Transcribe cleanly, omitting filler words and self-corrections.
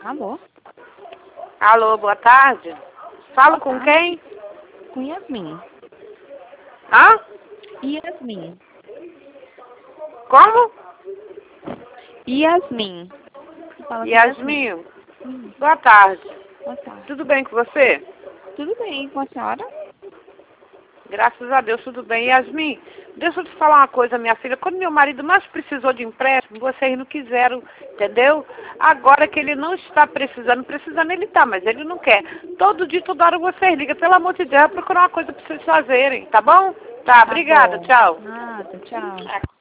Alô? Alô, boa tarde. Falo com quem? Com Yasmin. Hã? Yasmin. Como? Yasmin. Fala com Yasmin. Boa tarde. Boa tarde. Tudo bem com você? Tudo bem com a senhora? Graças a Deus, tudo bem. Yasmin, deixa eu te falar uma coisa, minha filha. Quando meu marido mais precisou de empréstimo, vocês não quiseram, entendeu? Agora que ele não está precisando ele tá, mas ele não quer. Todo dia, toda hora vocês ligam. Pelo amor de Deus, procurar uma coisa para vocês fazerem, tá bom? Tá, obrigada, bom. tchau. Nada, tchau.